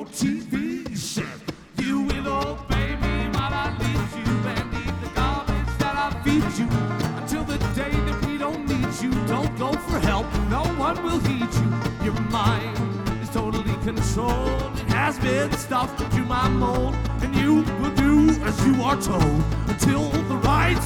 your TV set. You will obey me while I lead you and eat the garbage that I feed you until the day that we don't need you. Don't go for help, no one will heed you. Your mind is totally controlled. It has been stuffed into my mold, and you will do as you are told until the right